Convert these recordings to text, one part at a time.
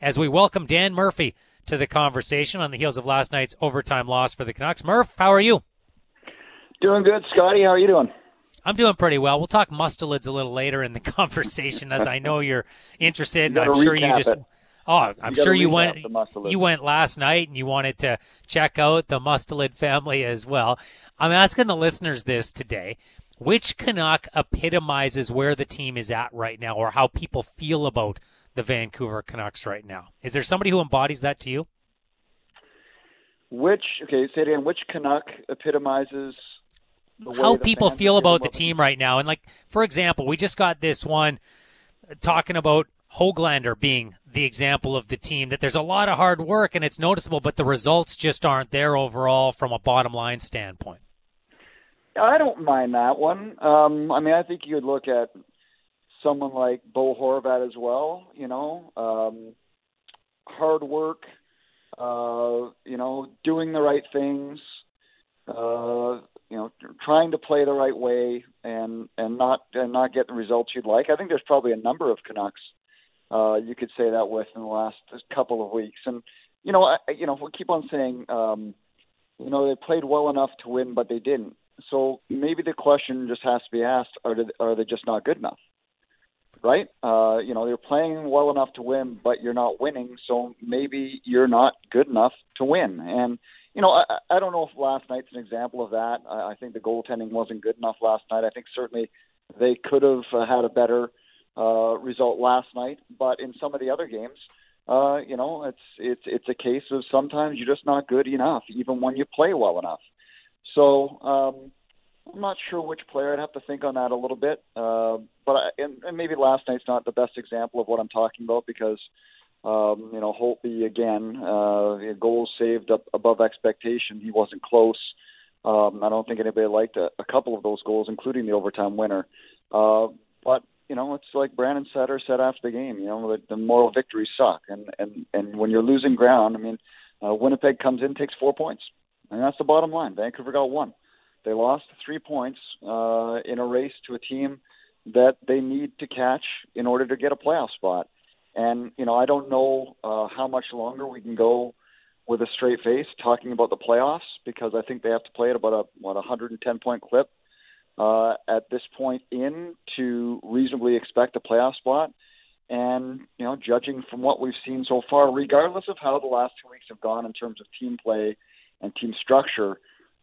as we welcome Dan Murphy to the conversation on the heels of last night's overtime loss for the Canucks. Murph, how are you? Doing good, Scotty. How are you doing? I'm doing pretty well. We'll talk mustelids a little later in the conversation, as I know you're interested. I'm sure you just. it. I'm sure you went. You went last night, and you wanted to check out the mustelid family as well. I'm asking the listeners this today: which Canuck epitomizes where the team is at right now, or how people feel about the Vancouver Canucks right now? Is there somebody who embodies that to you? Say it again. Which Canuck epitomizes how people feel about the team right now? And, like, for example, we just got this one talking about Höglander being the example of the team, that there's a lot of hard work and it's noticeable, but the results just aren't there overall from a bottom line standpoint. I don't mind that one. I think you would look at someone like Bo Horvat as well, hard work, doing the right things, trying to play the right way and not get the results you'd like. I think there's probably a number of Canucks you could say that with in the last couple of weeks. And, we keep on saying, they played well enough to win, but they didn't. So maybe the question just has to be asked, are they just not good enough? Right? They're playing well enough to win, but you're not winning. So maybe you're not good enough to win. And, I don't know if last night's an example of that. I think the goaltending wasn't good enough last night. I think certainly they could have had a better result last night. But in some of the other games, it's a case of sometimes you're just not good enough, even when you play well enough. So I'm not sure which player. I'd have to think on that a little bit. But maybe last night's not the best example of what I'm talking about because Holtby again, goals saved up above expectation. He wasn't close. I don't think anybody liked a couple of those goals, including the overtime winner. But it's like Brandon Sutter said after the game. The moral victories suck, and when you're losing ground, Winnipeg comes in, takes 4 points, and that's the bottom line. Vancouver got 1. They lost 3 points in a race to a team that they need to catch in order to get a playoff spot. And, I don't know how much longer we can go with a straight face talking about the playoffs because I think they have to play at about a 110-point clip at this point to reasonably expect a playoff spot. And, judging from what we've seen so far, regardless of how the last 2 weeks have gone in terms of team play and team structure,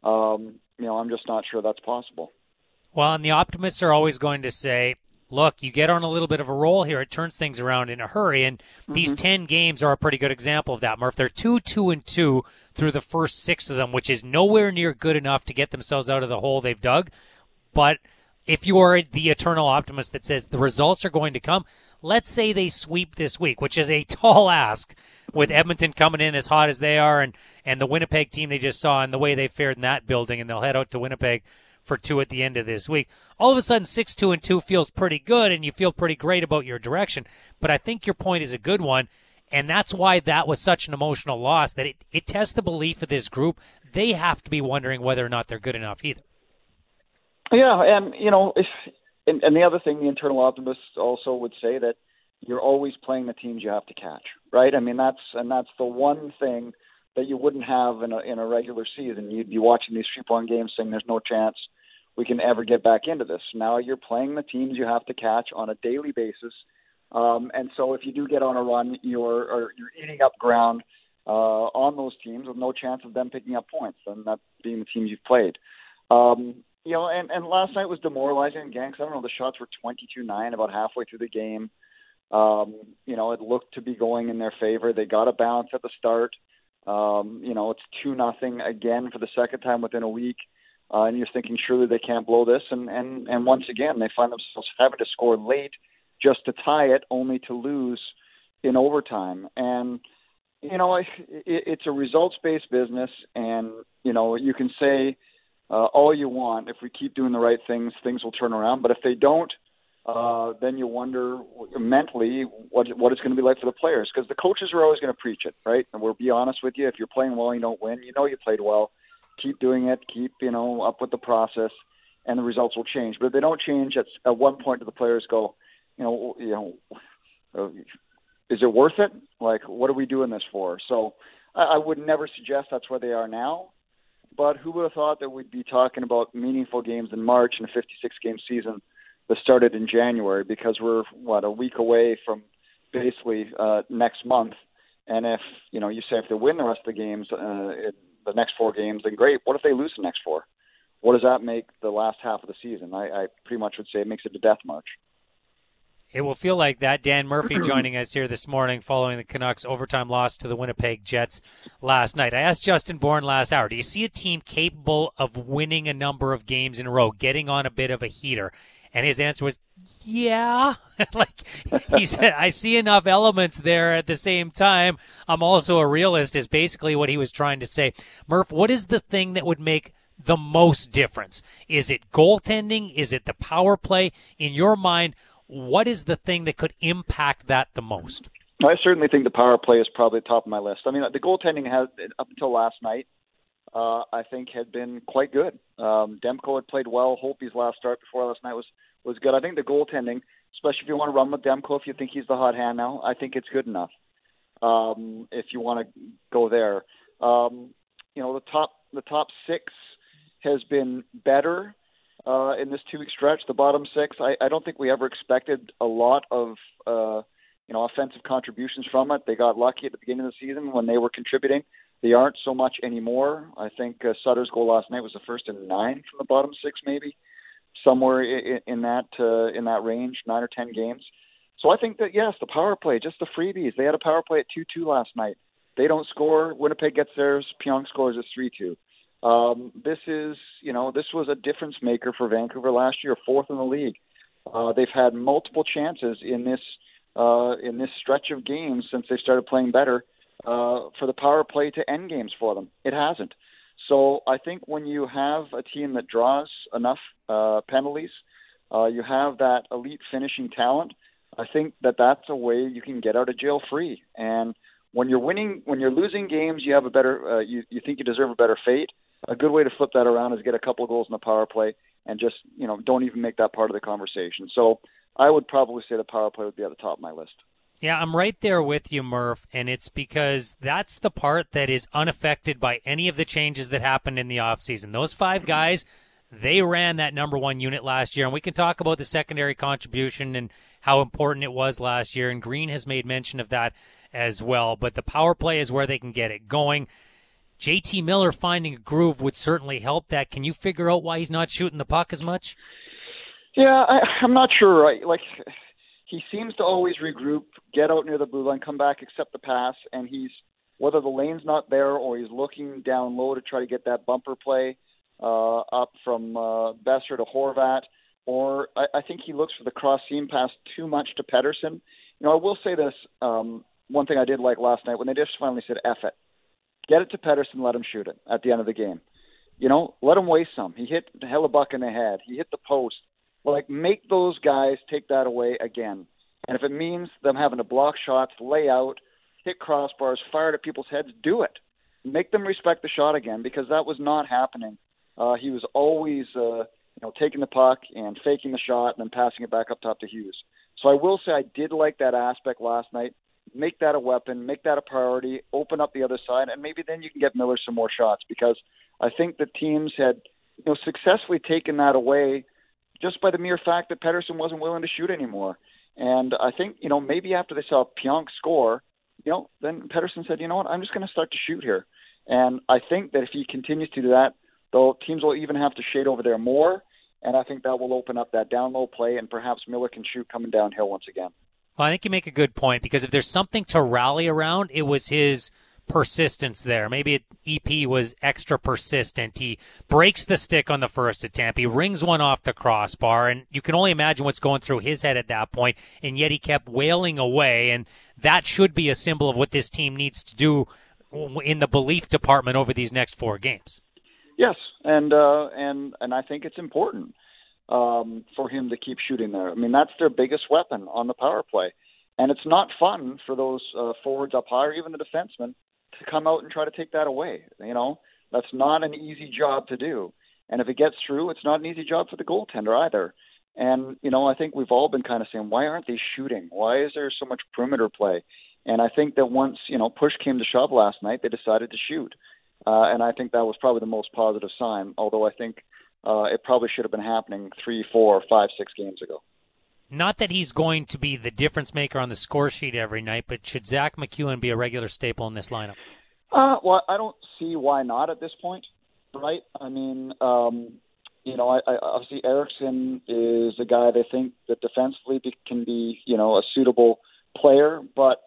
I'm just not sure that's possible. Well, and the optimists are always going to say, look, you get on a little bit of a roll here, it turns things around in a hurry, and these 10 games are a pretty good example of that, Murph. They're 2-2-2 through the first 6 of them, which is nowhere near good enough to get themselves out of the hole they've dug. But if you are the eternal optimist that says the results are going to come, let's say they sweep this week, which is a tall ask with Edmonton coming in as hot as they are and the Winnipeg team they just saw and the way they fared in that building, and they'll head out to Winnipeg for 2 at the end of this week. All of a sudden, 6-2-2 feels pretty good, and you feel pretty great about your direction. But I think your point is a good one, and that's why that was such an emotional loss, that it tests the belief of this group. They have to be wondering whether or not they're good enough either. Yeah, and, and the other thing, the internal optimists also would say that you're always playing the teams you have to catch, right? That's the one thing that you wouldn't have in a regular season. You'd be watching these 3-point games saying there's no chance we can ever get back into this. Now you're playing the teams you have to catch on a daily basis. And so if you do get on a run, you're eating up ground on those teams with no chance of them picking up points, and that being the teams you've played. And last night was demoralizing again because, I don't know, the shots were 22-9 about halfway through the game. It looked to be going in their favor. They got a bounce at the start. It's 2-0 again for the second time within a week. And you're thinking, surely they can't blow this. And once again, they find themselves having to score late just to tie it, only to lose in overtime. And, it's a results-based business. And, you can say all you want. If we keep doing the right things, things will turn around. But if they don't, then you wonder mentally what it's going to be like for the players, because the coaches are always going to preach it, right? And we'll be honest with you. If you're playing well and you don't win, you played well. Keep doing it. Keep, up with the process, and the results will change. But if they don't change, at one point, do the players go, is it worth it? Like, what are we doing this for? So I would never suggest that's where they are now. But who would have thought that we'd be talking about meaningful games in March and a 56-game season that started in January? Because we're, a week away from basically next month. And if, you say if they win the rest of the games, the next 4 games, then great. What if they lose the next 4? What does that make the last half of the season? I pretty much would say it makes it a death march. It will feel like that. Dan Murphy joining us here this morning following the Canucks' overtime loss to the Winnipeg Jets last night. I asked Justin Bourne last hour, do you see a team capable of winning a number of games in a row, getting on a bit of a heater? And his answer was, yeah. He said, I see enough elements there at the same time. I'm also a realist, is basically what he was trying to say. Murph, what is the thing that would make the most difference? Is it goaltending? Is it the power play? In your mind, what is the thing that could impact that the most? I certainly think the power play is probably top of my list. I mean, the goaltending has, up until last night, I think had been quite good. Demko had played well. Holtby's last start before last night was good. I think the goaltending, especially if you want to run with Demko, if you think he's the hot hand now, I think it's good enough. If you want to go there, the top 6 has been better in this 2-week stretch. The bottom 6, I don't think we ever expected a lot of offensive contributions from it. They got lucky at the beginning of the season when they were contributing. They aren't so much anymore. I think Sutter's goal last night was the first in 9 from the bottom 6, maybe somewhere in that range, 9 or 10 games. So I think that, yes, the power play, just the freebies. They had a power play at 2-2 last night. They don't score. Winnipeg gets theirs. Pionk scores at 3-2. This was a difference maker for Vancouver last year, 4th in the league. They've had multiple chances in this stretch of games since they started playing better for the power play to end games for them. It hasn't. So I think when you have a team that draws enough penalties, you have that elite finishing talent. I think that that's a way you can get out of jail free. And when you're losing games, you have a better, you think you deserve a better fate. A good way to flip that around is get a couple of goals in the power play and just, don't even make that part of the conversation. So I would probably say the power play would be at the top of my list. Yeah, I'm right there with you, Murph, and it's because that's the part that is unaffected by any of the changes that happened in the offseason. Those 5 guys, they ran that number 1 unit last year, and we can talk about the secondary contribution and how important it was last year, and Green has made mention of that as well. But the power play is where they can get it going. JT Miller finding a groove would certainly help that. Can you figure out why he's not shooting the puck as much? Yeah, I'm not sure. He seems to always regroup, get out near the blue line, come back, accept the pass, and whether the lane's not there or he's looking down low to try to get that bumper play up from Besser to Horvat, or I think he looks for the cross seam pass too much to Pettersson. I will say this, one thing I did like last night, when they just finally said, F it. Get it to Pettersson, let him shoot it at the end of the game. Let him waste some. He hit Hellebuck in the head. He hit the post. Make those guys take that away again. And if it means them having to block shots, lay out, hit crossbars, fire at people's heads, do it. Make them respect the shot again, because that was not happening. He was always taking the puck and faking the shot and then passing it back up top to Hughes. So I will say I did like that aspect last night. Make that a weapon, make that a priority, open up the other side, and maybe then you can get Miller some more shots, because I think the teams had successfully taken that away just by the mere fact that Pettersson wasn't willing to shoot anymore. And I think, maybe after they saw Pionk score, then Pettersson said, you know what, I'm just going to start to shoot here. And I think that if he continues to do that, though, teams will even have to shade over there more, and I think that will open up that down low play, and perhaps Miller can shoot coming downhill once again. Well, I think you make a good point, because if there's something to rally around, it was his persistence there. Maybe EP was extra persistent. He breaks the stick on the first attempt. He rings one off the crossbar, and you can only imagine what's going through his head at that point, and yet he kept wailing away, and that should be a symbol of what this team needs to do in the belief department over these next 4 games. Yes, and I think it's important for him to keep shooting there. I mean, that's their biggest weapon on the power play. And it's not fun for those forwards up high, or even the defensemen, to come out and try to take that away. That's not an easy job to do. And if it gets through, it's not an easy job for the goaltender either. And, I think we've all been kind of saying, why aren't they shooting? Why is there so much perimeter play? And I think that once, push came to shove last night, they decided to shoot. And I think that was probably the most positive sign, although I think it probably should have been happening 3, 4, 5, 6 games ago. Not that he's going to be the difference maker on the score sheet every night, but should Zach McEwen be a regular staple in this lineup? Well, I don't see why not at this point, right? I mean, obviously Eriksson is a guy they think that defensively can be, a suitable player, but,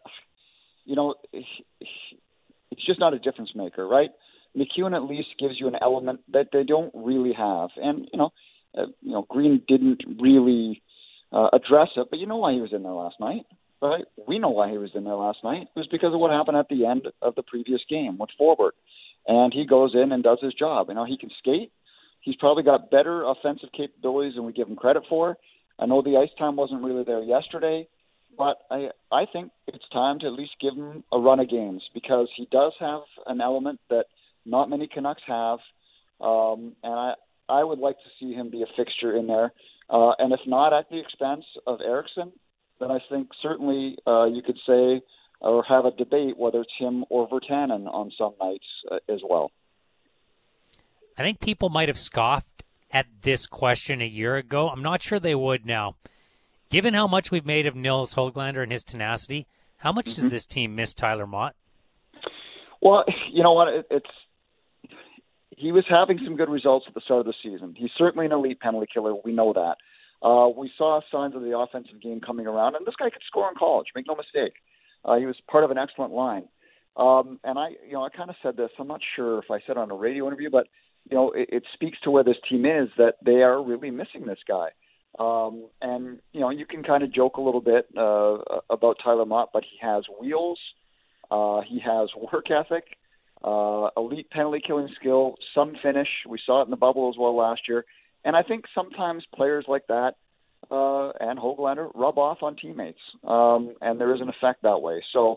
it's just not a difference maker, right? McEwen at least gives you an element that they don't really have. And, Green didn't really address it, but you know why he was in there last night, right? We know why he was in there last night. It was because of what happened at the end of the previous game with Forward. And he goes in and does his job. He can skate. He's probably got better offensive capabilities than we give him credit for. I know the ice time wasn't really there yesterday, but I think it's time to at least give him a run of games because he does have an element that not many Canucks have, and I would like to see him be a fixture in there. And if not at the expense of Eriksson, then I think certainly you could say or have a debate whether it's him or Virtanen on some nights as well. I think people might have scoffed at this question a year ago. I'm not sure they would now. Given how much we've made of Nils Höglander and his tenacity, how much does this team miss Tyler Motte? Well, you know what? He was having some good results at the start of the season. He's certainly an elite penalty killer. We know that. We saw signs of the offensive game coming around, and this guy could score in college. Make no mistake. He was part of an excellent line. And I kind of said this. I'm not sure if I said it on a radio interview, but it speaks to where this team is that they are really missing this guy. And you can kind of joke a little bit about Tyler Motte, but he has wheels. He has work ethic. Elite penalty killing skill, some finish. We saw it in the bubble as well last year. And I think sometimes players like that and Höglander rub off on teammates, and there is an effect that way. So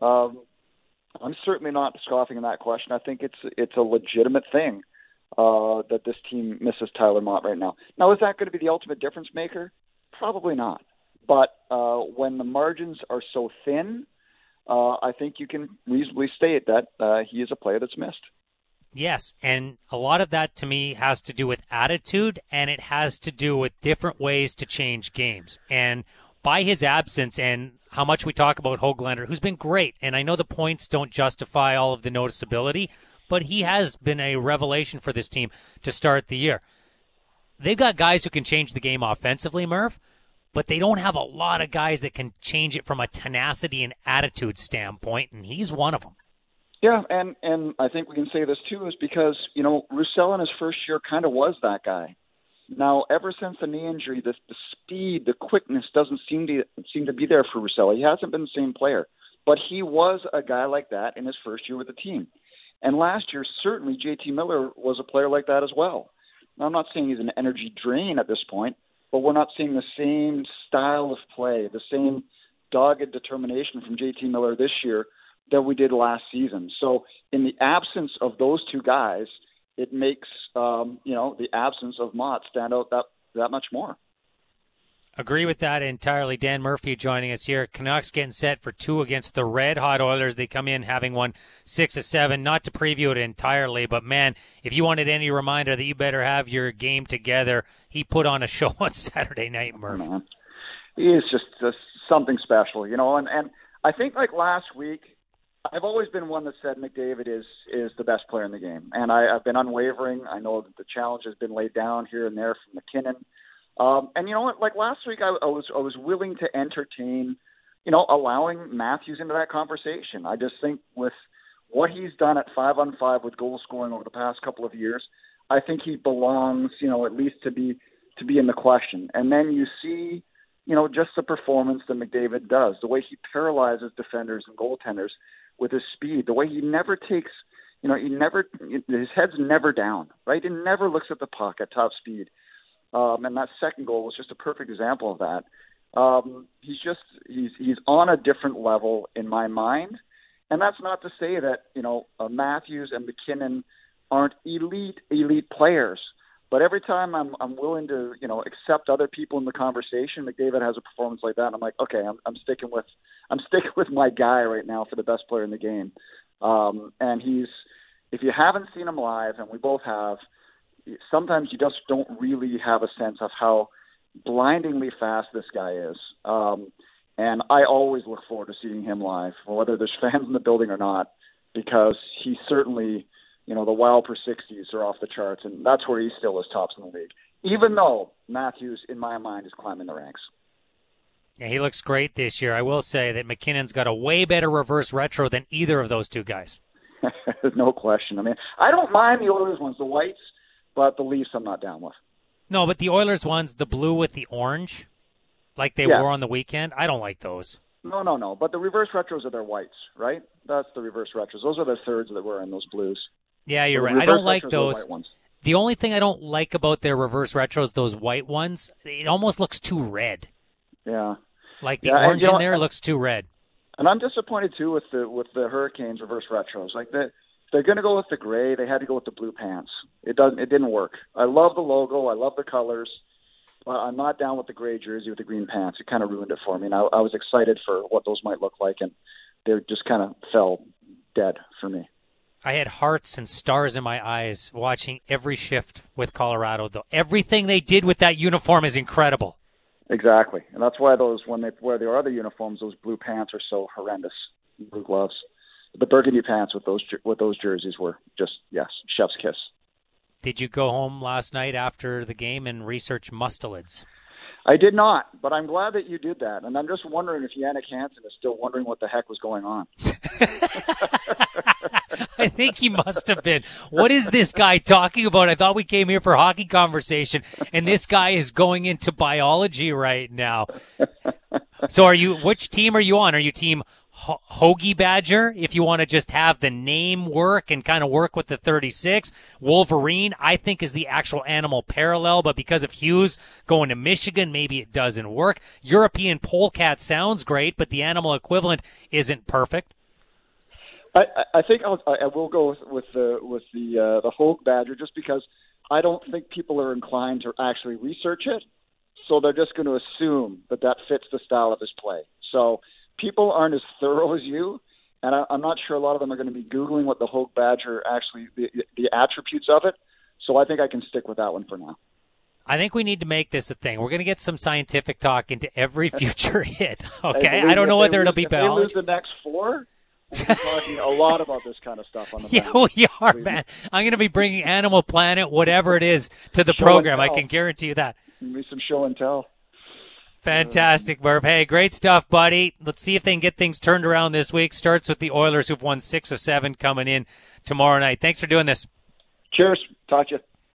I'm certainly not scoffing at that question. I think it's a legitimate thing that this team misses Tyler Motte right now. Now, is that going to be the ultimate difference maker? Probably not. But when the margins are so thin, I think you can reasonably state that he is a player that's missed. Yes, and a lot of that to me has to do with attitude, and it has to do with different ways to change games. And by his absence and how much we talk about Höglander, who's been great, and I know the points don't justify all of the noticeability, but he has been a revelation for this team to start the year. They've got guys who can change the game offensively, Merv, but they don't have a lot of guys that can change it from a tenacity and attitude standpoint, and he's one of them. Yeah, and I think we can say this too is because, Roussel in his first year kind of was that guy. Now, ever since the knee injury, the speed, the quickness doesn't seem to be there for Roussel. He hasn't been the same player, but he was a guy like that in his first year with the team. And last year, certainly JT Miller was a player like that as well. Now, I'm not saying he's an energy drain at this point, but we're not seeing the same style of play, the same dogged determination from JT Miller this year that we did last season. So in the absence of those two guys, it makes, the absence of Motte stand out that much more. Agree with that entirely. Dan Murphy joining us here. Canucks getting set for 2 against the red-hot Oilers. They come in having won 6 of 7. Not to preview it entirely, but, man, if you wanted any reminder that you better have your game together, he put on a show on Saturday night, Murph. Oh, he is just something special, and I think like last week, I've always been one that said McDavid is the best player in the game, and I've been unwavering. I know that the challenge has been laid down here and there from McKinnon. And you know what? Like last week, I was willing to entertain, allowing Matthews into that conversation. I just think with what he's done at 5-on-5 with goal scoring over the past couple of years, I think he belongs, at least to be in the question. And then you see, just the performance that McDavid does, the way he paralyzes defenders and goaltenders with his speed, the way he never takes, his head's never down, right? He never looks at the puck at top speed. And that second goal was just a perfect example of that. He's on a different level in my mind. And that's not to say that, Matthews and McKinnon aren't elite players, But every time I'm willing to, accept other people in the conversation, McDavid has a performance like that, and I'm like, okay, I'm sticking with my guy right now for the best player in the game. And if you haven't seen him live, and we both have, sometimes you just don't really have a sense of how blindingly fast this guy is. And I always look forward to seeing him live, whether there's fans in the building or not, because he certainly, the wild per 60s are off the charts, and that's where he still is tops in the league, even though Matthews, in my mind, is climbing the ranks. Yeah, he looks great this year. I will say that McKinnon's got a way better reverse retro than either of those two guys. No question. I mean, I don't mind the Oilers ones, the whites, but the Leafs I'm not down with. No, but the Oilers ones, the blue with the orange, like they wore on the weekend, I don't like those. No. But the reverse retros are their whites, right? That's the reverse retros. Those are the thirds that were in those blues. Yeah, you're right. I don't like those. The only thing I don't like about their reverse retros, those white ones, it almost looks too red. Yeah. Like the orange in there looks too red. And I'm disappointed too with the Hurricanes reverse retros. Like they're going to go with the gray. They had to go with the blue pants. It didn't work. I love the logo. I love the colors. But I'm not down with the gray jersey with the green pants. It kind of ruined it for me. And I was excited for what those might look like, and they just kind of fell dead for me. I had hearts and stars in my eyes watching every shift with Colorado, though. Everything they did with that uniform is incredible. Exactly. And that's why when they wear their other uniforms, those blue pants are so horrendous. Blue gloves. The burgundy pants with those jerseys were just, yes, chef's kiss. Did you go home last night after the game and research mustelids? I did not, but I'm glad that you did that. And I'm just wondering if Jannik Hansen is still wondering what the heck was going on. I think he must have been. What is this guy talking about? I thought we came here for hockey conversation, and this guy is going into biology right now. So which team are you on? Are you team Hoagie Badger, if you want to just have the name work and kind of work with the 36? Wolverine, I think, is the actual animal parallel, but because of Hughes going to Michigan, maybe it doesn't work. European polecat sounds great, but the animal equivalent isn't perfect. I think I will go with the Hogue Badger, just because I don't think people are inclined to actually research it, so they're just going to assume that fits the style of his play. So people aren't as thorough as you, and I'm not sure a lot of them are going to be Googling what the Hogue Badger actually, the attributes of it. So I think I can stick with that one for now. I think we need to make this a thing. We're going to get some scientific talk into every future hit, okay? Hey, I don't know whether it'll be biology. If they lose the next 4, we'll be talking a lot about this kind of stuff on the Yeah, we are, man. I'm going to be bringing Animal Planet, whatever it is, to the program. I can guarantee you that. Maybe some show and tell. Fantastic, Murph. Hey, great stuff, buddy. Let's see if they can get things turned around this week. Starts with the Oilers, who've won 6 of 7 coming in tomorrow night. Thanks for doing this. Cheers. Talk to you.